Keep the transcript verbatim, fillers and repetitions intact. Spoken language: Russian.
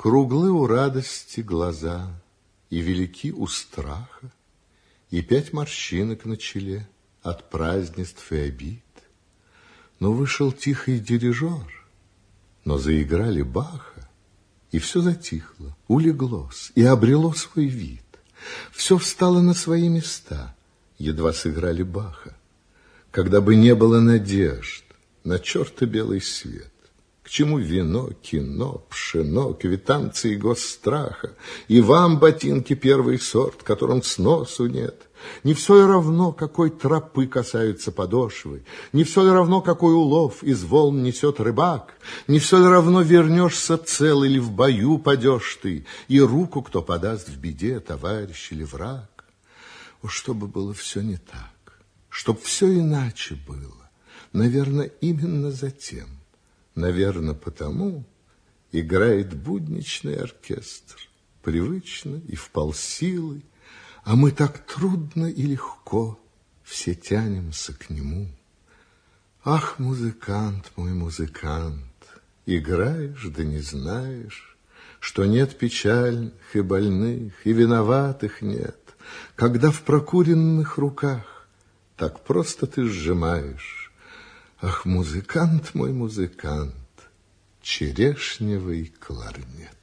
Круглы у радости глаза, и велики у страха, и пять морщинок на челе от празднеств и обид. Но вышел тихий дирижер, но заиграли Баха, и все затихло, улеглось и обрело свой вид. Все встало на свои места, едва сыграли Баха. Когда бы не было надежд на черта белый свет, к чему вино, кино, пшено, квитанции госстраха, и вам ботинки первый сорт, которым сносу нет? Не все ли равно, какой тропы касаются подошвы? Не все ли равно, какой улов из волн несет рыбак? Не все ли равно, вернешься цел или в бою падешь ты, и руку кто подаст в беде, товарищ или враг? О, чтобы было все не так, чтоб все иначе было, наверное, именно затем. Наверно, потому играет будничный оркестр, привычно и вполсилы, а мы так трудно и легко все тянемся к нему. Ах, музыкант мой, музыкант, играешь, да не знаешь, что нет печальных и больных, и виноватых нет, когда в прокуренных руках так просто ты сжимаешь. Ах, музыкант мой, музыкант, черешневый кларнет.